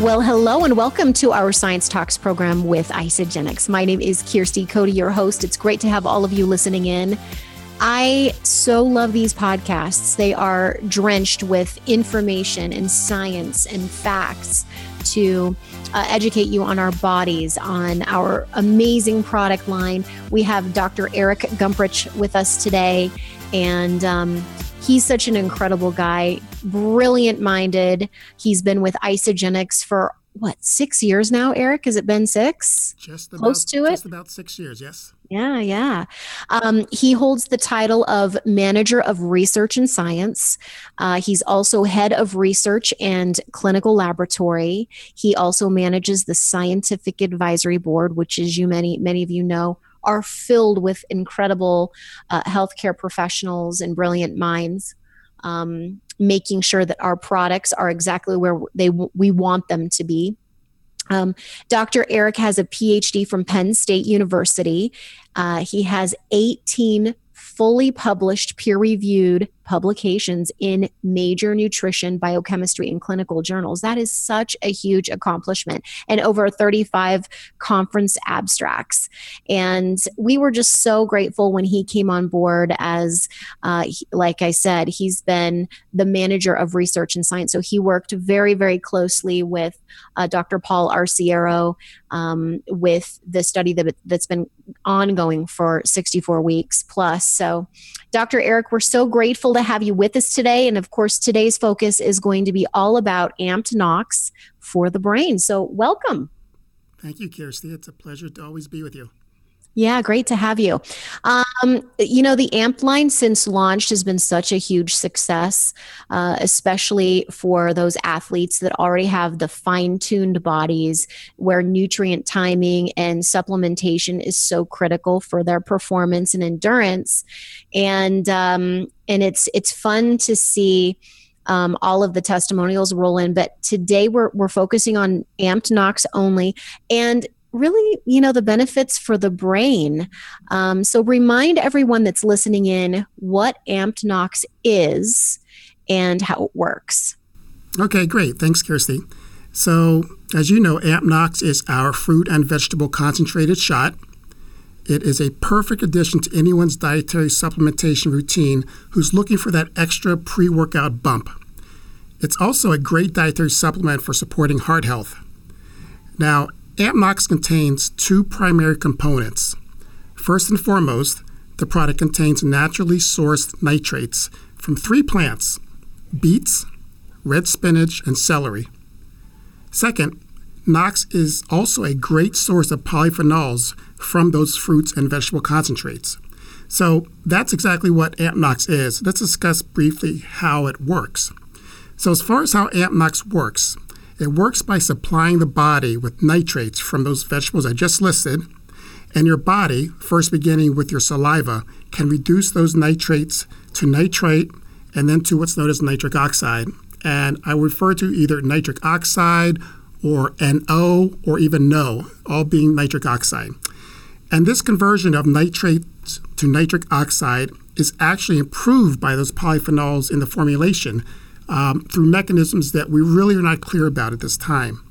Well, hello and welcome to our Science Talks program with Isagenix. My name is Kirsty Cody, your host. It's great to have all of you listening in. I so love these podcasts. They are drenched with information and science and facts to educate you on our bodies, on our amazing product line. We have Dr. Eric Gumprich with us today, and he's such an incredible guy, brilliant-minded. He's been with Isagenix for, 6 years now, Eric? Has it been 6? Close to it? Just about 6 years, yes. Yeah. He holds the title of Manager of Research and Science. He's also Head of Research and Clinical Laboratory. He also manages the Scientific Advisory Board, which, as many of you know, are filled with incredible healthcare professionals and brilliant minds, making sure that our products are exactly where we want them to be. Dr. Eric has a PhD from Penn State University. He has 18 fully published peer-reviewed publications in major nutrition, biochemistry, and clinical journals. That is such a huge accomplishment, and over 35 conference abstracts. And we were just so grateful when he came on board as, like I said, he's been the manager of research and science. So he worked very, very closely with Dr. Paul Arciero with the study that's been ongoing for 64 weeks plus. So Dr. Eric, we're so grateful to have you with us today. And of course, today's focus is going to be all about Amped Nox for the brain. So welcome. Thank you, Kirsty. It's a pleasure to always be with you. Yeah, great to have you. The AMP line since launched has been such a huge success, especially for those athletes that already have the fine-tuned bodies where nutrient timing and supplementation is so critical for their performance and endurance. And it's fun to see all of the testimonials roll in. But today we're focusing on Amped Nox only, and really, the benefits for the brain. So remind everyone that's listening in what Amped Nox is and how it works. Okay, great. Thanks, Kirsty. So, as you know, Amped Nox is our fruit and vegetable concentrated shot. It is a perfect addition to anyone's dietary supplementation routine who's looking for that extra pre-workout bump. It's also a great dietary supplement for supporting heart health. Now, Amped Nox contains two primary components. First and foremost, the product contains naturally sourced nitrates from 3 plants: beets, red spinach, and celery. Second, Nox is also a great source of polyphenols from those fruits and vegetable concentrates. So that's exactly what Amped Nox is. Let's discuss briefly how it works. So as far as how Amped Nox works, it works by supplying the body with nitrates from those vegetables I just listed, and your body, first beginning with your saliva, can reduce those nitrates to nitrate and then to what's known as nitric oxide. And I refer to either nitric oxide or NO or even NO, all being nitric oxide. And this conversion of nitrates to nitric oxide is actually improved by those polyphenols in the formulation through mechanisms that we really are not clear about at this time.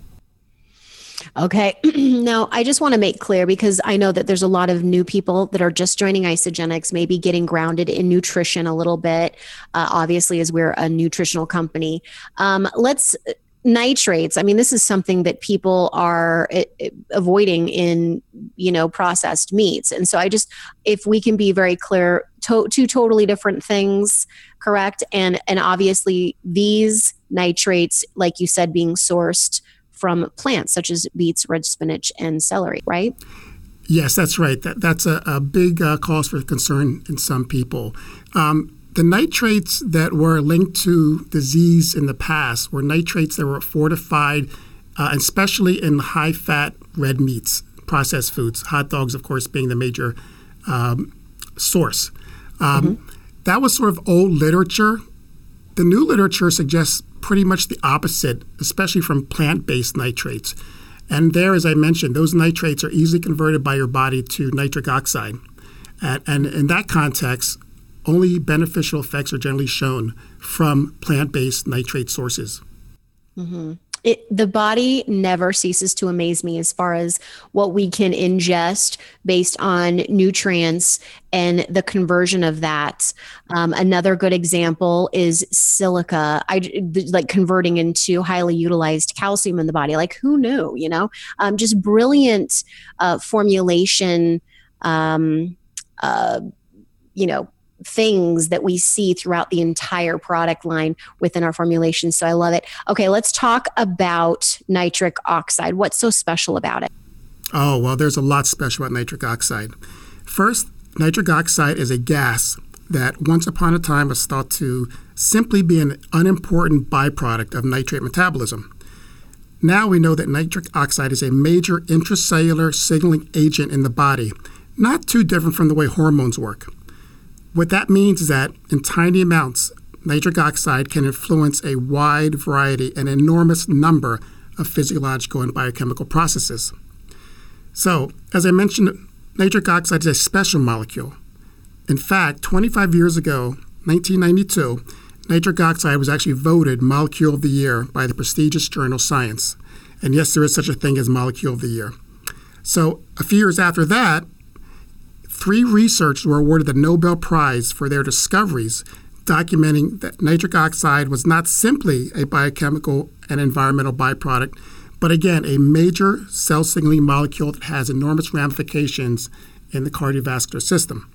Okay. Now, I just want to make clear, because I know that there's a lot of new people that are just joining Isagenix, maybe getting grounded in nutrition a little bit, obviously, as we're a nutritional company. Nitrates, this is something that people are avoiding in, processed meats. And so if we can be very clear, two totally different things, correct? And obviously these nitrates, like you said, being sourced from plants such as beets, red spinach, and celery, right? Yes, that's right. That's a big cause for concern in some people. The nitrates that were linked to disease in the past were nitrates that were fortified, especially in high-fat red meats, processed foods, hot dogs, of course, being the major source. That was sort of old literature. The new literature suggests pretty much the opposite, especially from plant-based nitrates. And there, as I mentioned, those nitrates are easily converted by your body to nitric oxide. And in that context, only beneficial effects are generally shown from plant-based nitrate sources. Mm-hmm. The body never ceases to amaze me as far as what we can ingest based on nutrients and the conversion of that. Another good example is silica, like converting into highly utilized calcium in the body. Like, who knew, just brilliant formulation, things that we see throughout the entire product line within our formulation. So I love it. Okay, let's talk about nitric oxide. What's so special about it? Oh, well, there's a lot special about nitric oxide. First, nitric oxide is a gas that once upon a time was thought to simply be an unimportant byproduct of nitrate metabolism. Now we know that nitric oxide is a major intracellular signaling agent in the body, not too different from the way hormones work. What that means is that in tiny amounts, nitric oxide can influence a wide variety, an enormous number of physiological and biochemical processes. So, as I mentioned, nitric oxide is a special molecule. In fact, 25 years ago, 1992, nitric oxide was actually voted Molecule of the Year by the prestigious journal Science. And yes, there is such a thing as Molecule of the Year. So, a few years after that, 3 researchers were awarded the Nobel Prize for their discoveries documenting that nitric oxide was not simply a biochemical and environmental byproduct, but again, a major cell signaling molecule that has enormous ramifications in the cardiovascular system.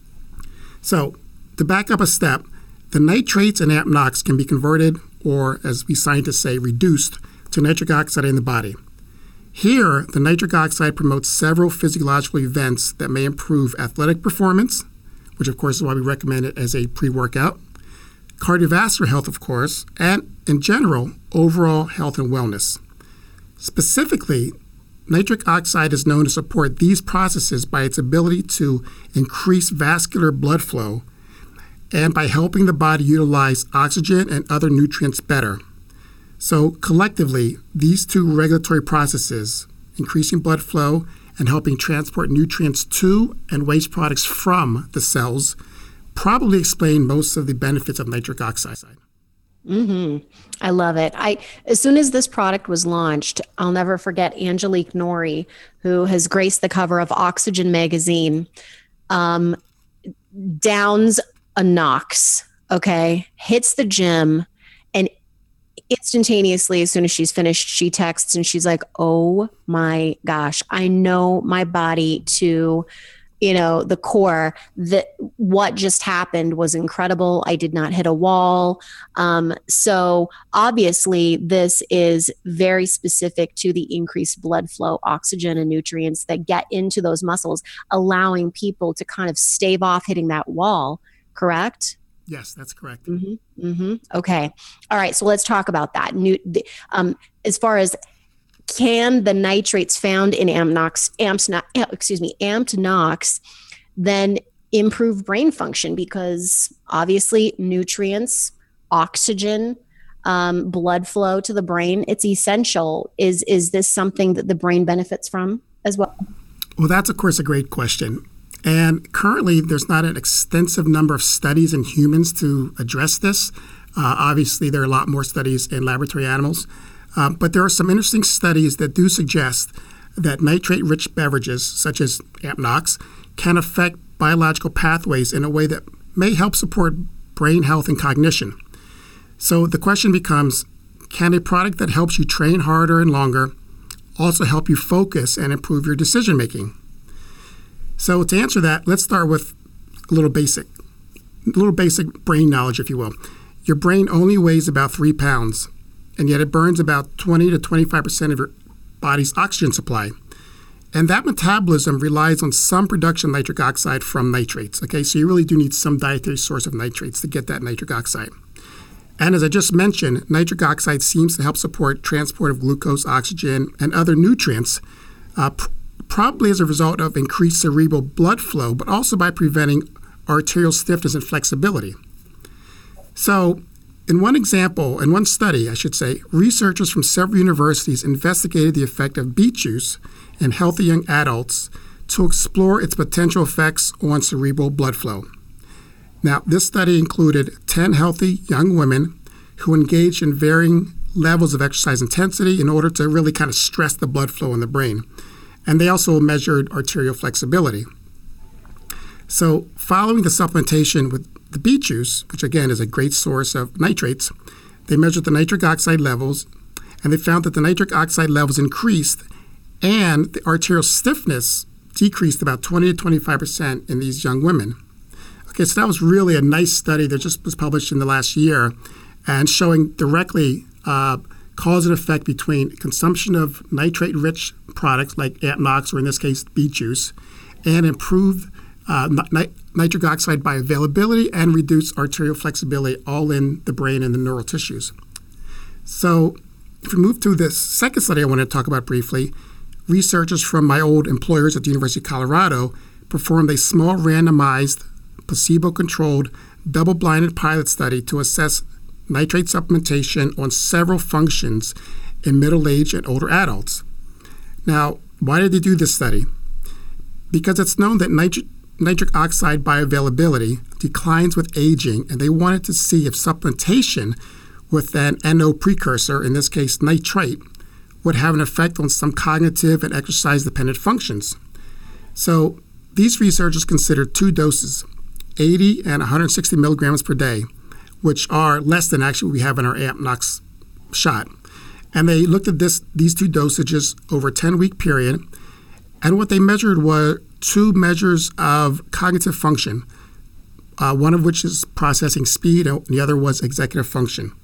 So, to back up a step, the nitrates in AmpNox can be converted, or as we scientists say, reduced to nitric oxide in the body. Here, the nitric oxide promotes several physiological events that may improve athletic performance, which of course is why we recommend it as a pre-workout, cardiovascular health, of course, and in general, overall health and wellness. Specifically, nitric oxide is known to support these processes by its ability to increase vascular blood flow and by helping the body utilize oxygen and other nutrients better. So collectively, these 2 regulatory processes, increasing blood flow and helping transport nutrients to and waste products from the cells, probably explain most of the benefits of nitric oxide. I love it. As soon as this product was launched, I'll never forget Angelique Nori, who has graced the cover of Oxygen magazine, downs a Nox, okay, hits the gym, and instantaneously, as soon as she's finished, she texts and she's like, oh my gosh, I know my body to, the core, that what just happened was incredible. I did not hit a wall. So obviously this is very specific to the increased blood flow, oxygen and nutrients that get into those muscles, allowing people to kind of stave off hitting that wall, correct? Yes, that's correct. Okay. All right. So let's talk about that. As far as, can the nitrates found in AmpNox then improve brain function? Because obviously nutrients, oxygen, blood flow to the brain, it's essential. Is this something that the brain benefits from as well? Well, that's of course a great question. And currently, there's not an extensive number of studies in humans to address this. Obviously, there are a lot more studies in laboratory animals. But there are some interesting studies that do suggest that nitrate-rich beverages, such as AmpNox, can affect biological pathways in a way that may help support brain health and cognition. So the question becomes, can a product that helps you train harder and longer also help you focus and improve your decision-making? So to answer that, let's start with a little basic brain knowledge, if you will. Your brain only weighs about 3 pounds, and yet it burns about 20 to 25% of your body's oxygen supply. And that metabolism relies on some production of nitric oxide from nitrates. Okay, so you really do need some dietary source of nitrates to get that nitric oxide. And as I just mentioned, nitric oxide seems to help support transport of glucose, oxygen, and other nutrients, probably as a result of increased cerebral blood flow, but also by preventing arterial stiffness and flexibility. So in one study, researchers from several universities investigated the effect of beet juice in healthy young adults to explore its potential effects on cerebral blood flow. Now, this study included 10 healthy young women who engaged in varying levels of exercise intensity in order to really kind of stress the blood flow in the brain. And they also measured arterial flexibility. So following the supplementation with the beet juice, which again is a great source of nitrates, they measured the nitric oxide levels, and they found that the nitric oxide levels increased and the arterial stiffness decreased about 20 to 25% in these young women. Okay, so that was really a nice study that just was published in the last year and showing directly cause and effect between consumption of nitrate-rich products like AmpNox, or in this case, beet juice, and improved nitric oxide bioavailability and reduced arterial flexibility, all in the brain and the neural tissues. So if we move to this second study I want to talk about briefly, researchers from my old employers at the University of Colorado performed a small randomized, placebo-controlled, double-blinded pilot study to assess nitrate supplementation on several functions in middle-aged and older adults. Now, why did they do this study? Because it's known that nitric oxide bioavailability declines with aging, and they wanted to see if supplementation with an NO precursor, in this case nitrate, would have an effect on some cognitive and exercise-dependent functions. So these researchers considered two doses, 80 and 160 milligrams per day, which are less than actually what we have in our AmpNox shot. And they looked at these two dosages over a 10-week period, and what they measured were two measures of cognitive function, one of which is processing speed, and the other was executive function.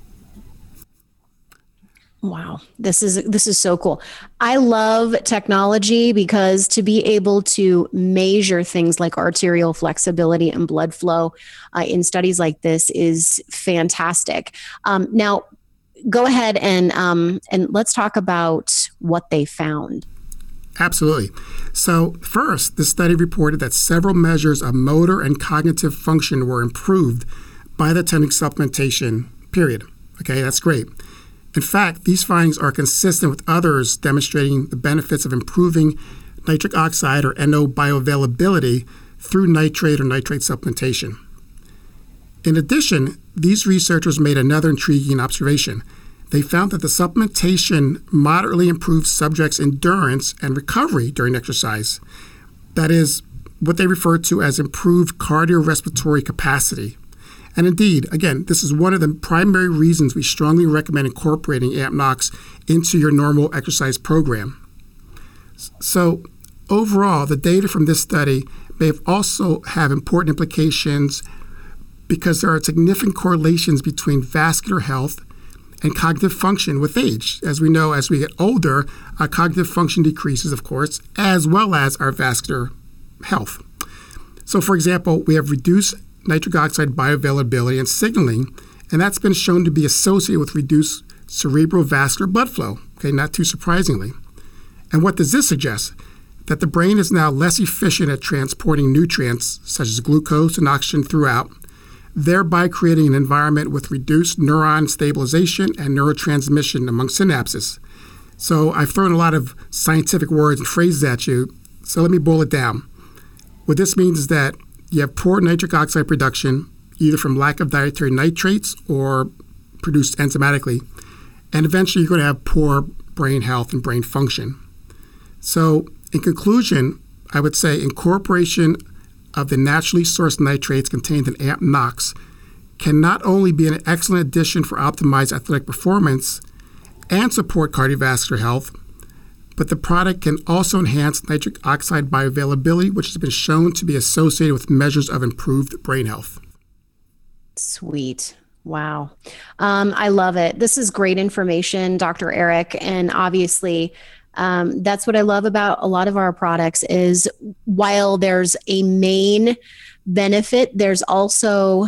Wow, this is so cool. I love technology because to be able to measure things like arterial flexibility and blood flow in studies like this is fantastic. Now, go ahead and let's talk about what they found. Absolutely. So first, the study reported that several measures of motor and cognitive function were improved by the 10-week supplementation period. Okay, that's great. In fact, these findings are consistent with others demonstrating the benefits of improving nitric oxide or NO bioavailability through nitrate or nitrate supplementation. In addition, these researchers made another intriguing observation. They found that the supplementation moderately improved subjects' endurance and recovery during exercise. That is what they refer to as improved cardiorespiratory capacity. And indeed, again, this is one of the primary reasons we strongly recommend incorporating AmpNox into your normal exercise program. So overall, the data from this study may also have important implications because there are significant correlations between vascular health and cognitive function with age. As we know, as we get older, our cognitive function decreases, of course, as well as our vascular health. So, for example, we have reduced nitric oxide bioavailability and signaling, and that's been shown to be associated with reduced cerebrovascular blood flow, okay, not too surprisingly. And what does this suggest? That the brain is now less efficient at transporting nutrients, such as glucose and oxygen, throughout, thereby creating an environment with reduced neuron stabilization and neurotransmission among synapses. So I've thrown a lot of scientific words and phrases at you, so let me boil it down. What this means is that you have poor nitric oxide production, either from lack of dietary nitrates or produced enzymatically, and eventually you're going to have poor brain health and brain function. So in conclusion, I would say incorporation of the naturally sourced nitrates contained in AmpNox can not only be an excellent addition for optimized athletic performance and support cardiovascular health, but the product can also enhance nitric oxide bioavailability, which has been shown to be associated with measures of improved brain health. Sweet. Wow. I love it. This is great information, Dr. Eric. And obviously, that's what I love about a lot of our products is while there's a main benefit, there's also,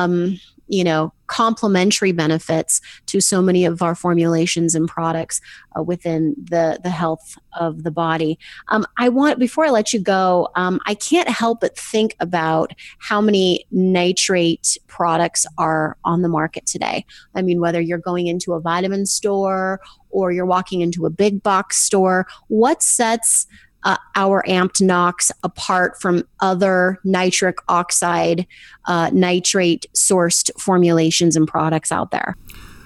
complementary benefits to so many of our formulations and products within the health of the body. Before I let you go, I can't help but think about how many nitrate products are on the market today. I mean, whether you're going into a vitamin store or you're walking into a big box store, what sets our AmpNox apart from other nitric oxide, nitrate sourced formulations and products out there?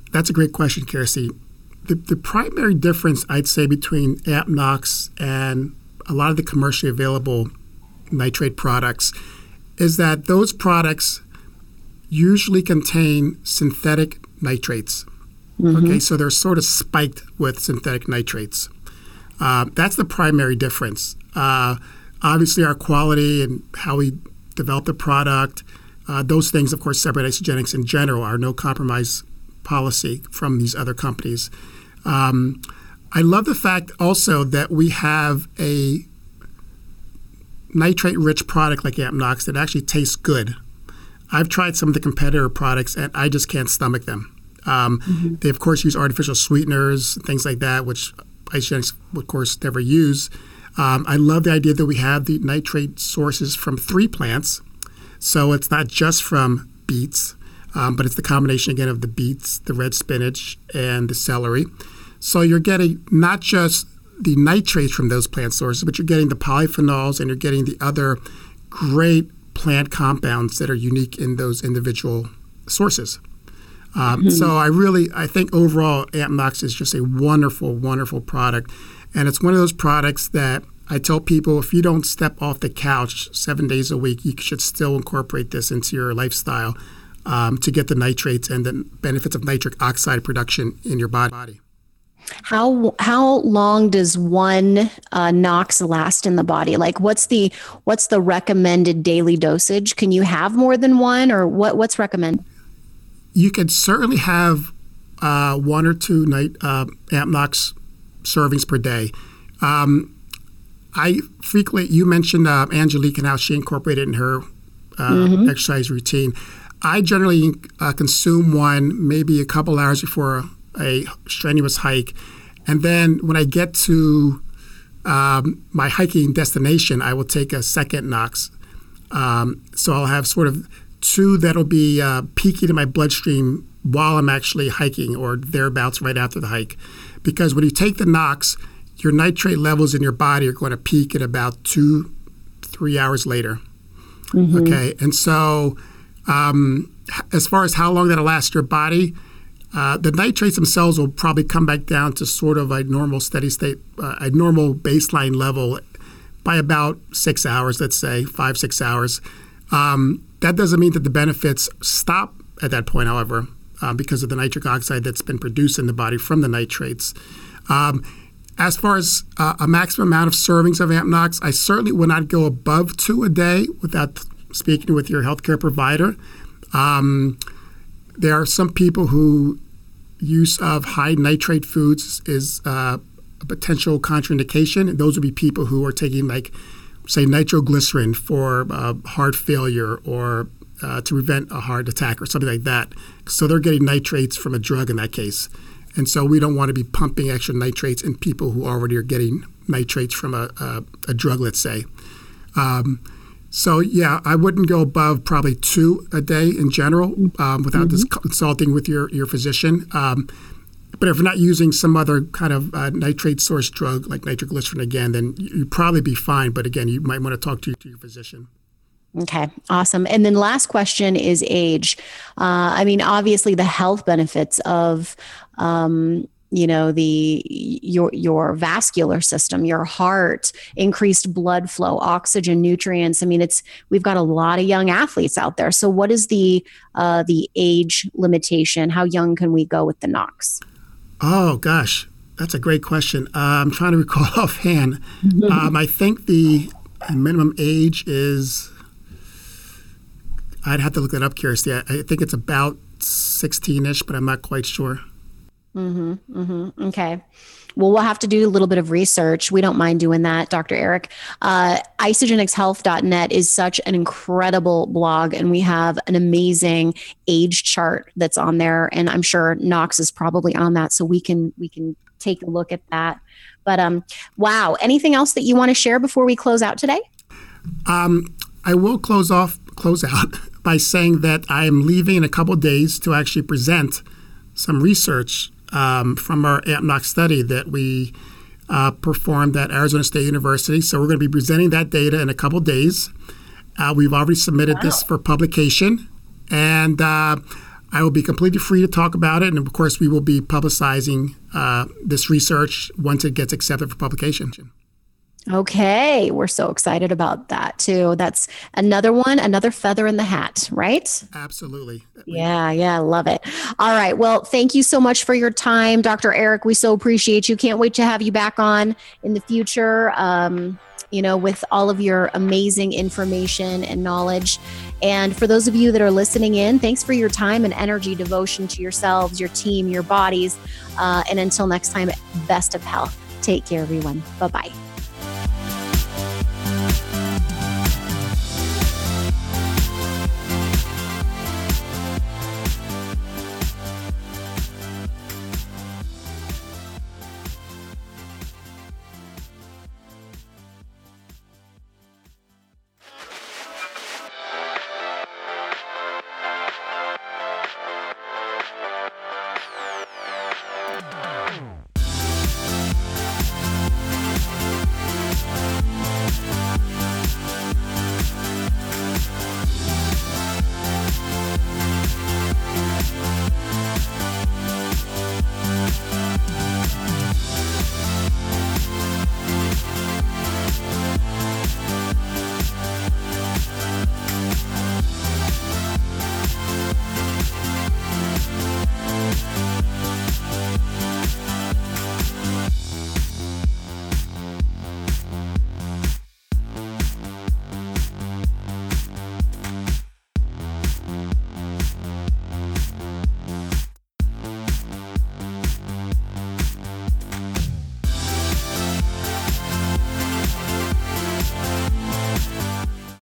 That's a great question, Kirsty. The primary difference, I'd say, between AmpNox and a lot of the commercially available nitrate products is that those products usually contain synthetic nitrates. Okay, so they're sort of spiked with synthetic nitrates. That's the primary difference. Obviously, our quality and how we develop the product, those things, of course, separate Isogenics in general, are no compromise policy from these other companies. I love the fact also that we have a nitrate-rich product like AmpNox that actually tastes good. I've tried some of the competitor products, and I just can't stomach them. They, of course, use artificial sweeteners, things like that, which Isogenics, of course, never use. I love the idea that we have the nitrate sources from 3 plants. So it's not just from beets, but it's the combination, again, of the beets, the red spinach, and the celery. So you're getting not just the nitrates from those plant sources, but you're getting the polyphenols and you're getting the other great plant compounds that are unique in those individual sources. So I think overall AmpNox is just a wonderful, wonderful product. And it's one of those products that I tell people, if you don't step off the couch 7 days a week, you should still incorporate this into your lifestyle to get the nitrates and the benefits of nitric oxide production in your body. How long does one NOx last in the body? Like, what's the recommended daily dosage? Can you have more than one, or what's recommended? You can certainly have 1 or 2 AmpNox servings per day. You mentioned Angelique and how she incorporated it in her exercise routine. I generally consume one maybe a couple hours before a strenuous hike. And then when I get to my hiking destination, I will take a second NOx. So I'll have sort of 2 that'll be peaking in my bloodstream while I'm actually hiking or thereabouts right after the hike. Because when you take the NOx, your nitrate levels in your body are going to peak at about 2-3 hours later. Okay, and so as far as how long that'll last your body, the nitrates themselves will probably come back down to sort of a normal steady state, a normal baseline level by about 6 hours, let's say 5-6 hours. That doesn't mean that the benefits stop at that point, however, because of the nitric oxide that's been produced in the body from the nitrates. As far as a maximum amount of servings of AmpNox, I certainly would not go above 2 a day without speaking with your healthcare provider. There are some people who use of high nitrate foods is a potential contraindication. Those would be people who are taking, like, say, nitroglycerin for heart failure or to prevent a heart attack or something like that. So they're getting nitrates from a drug in that case. And so we don't want to be pumping extra nitrates in people who already are getting nitrates from a drug, let's say. So, yeah, I wouldn't go above probably 2 a day in general without consulting with your physician. But if you're not using some other kind of nitrate source drug like nitroglycerin again, then you'd probably be fine. But again, you might want to talk to your physician. Okay, awesome. And then last question is age. I mean, obviously the health benefits of, your vascular system, your heart, increased blood flow, oxygen, nutrients. I mean, we've got a lot of young athletes out there. So what is the age limitation? How young can we go with the NOx? Oh, gosh, that's a great question. I'm trying to recall offhand. I think the minimum age is, I'd have to look that up, Kirsty. I think it's about 16-ish, but I'm not quite sure. Okay. Well, we'll have to do a little bit of research. We don't mind doing that, Dr. Eric. Isogenicshealth.net is such an incredible blog, and we have an amazing age chart that's on there. And I'm sure NOx is probably on that, so we can take a look at that. But wow, anything else that you want to share before we close out today? I will close out by saying that I am leaving in a couple of days to actually present some research from our AmpNox study that we performed at Arizona State University. So we're going to be presenting that data in a couple of days. We've already submitted this for publication. And I will be completely free to talk about it. And of course, we will be publicizing this research once it gets accepted for publication. Okay, we're so excited about that too. That's another feather in the hat, right? Absolutely. Yeah, I love it. All right. Well, thank you so much for your time, Dr. Eric. We so appreciate you. Can't wait to have you back on in the future, with all of your amazing information and knowledge. And for those of you that are listening in, thanks for your time and energy, devotion to yourselves, your team, your bodies. And until next time, best of health. Take care, everyone. Bye-bye.